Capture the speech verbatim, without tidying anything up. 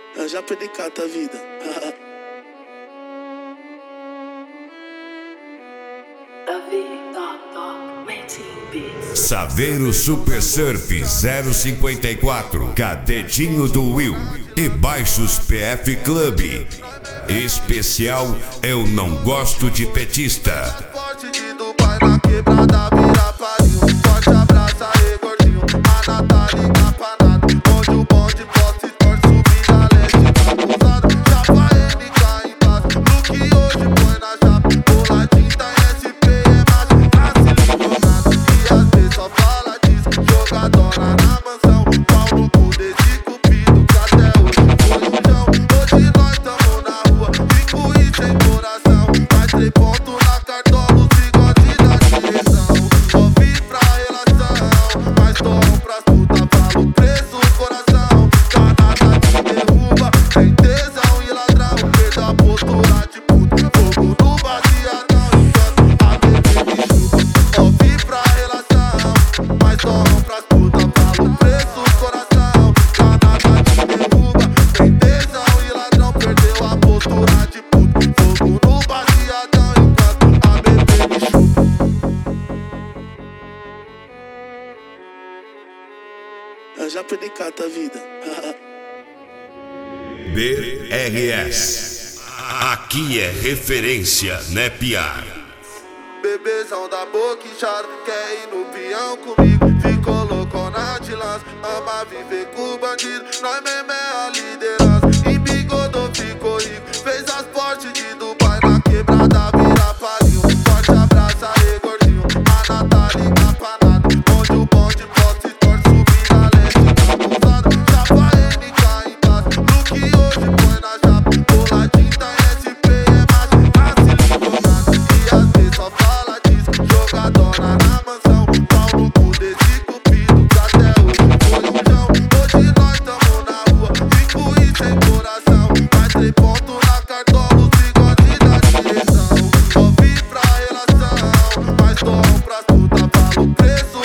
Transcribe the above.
Eu já perdi cata a vida. Saveiro Super Surf zero cinquenta e quatro, Cadetinho do Will e Baixos P F Club. Especial Eu Não Gosto de Petista. Eu já perdi cata a vida. B R S. Aqui é referência, né, piar? Bebezão da boca inchada, quer ir no peão comigo. Ficou loucona de lança, ama viver com bandido. Nós mesmo é a liderança, embigodou, ficou rico. Fez as portes de Dubai na quebrada, vira palinho. Forte abraço aí, gordinho, a Natália empanada. Onde o bonde pode se torce, subir na leste abusada. Chapa N K em paz, no que hoje põe na chapa. Cola tinta S P é mais, nasce limonada. E às vezes só fala disso, jogadona na mansão. Pau no cu desse cupido, que até hoje foi um chão. Hoje nós tamo na rua, rico e sem coração. Mais três pontos na cartola, o bigode da direção. Só vi pra relação, mas tô pras puta, falo preço.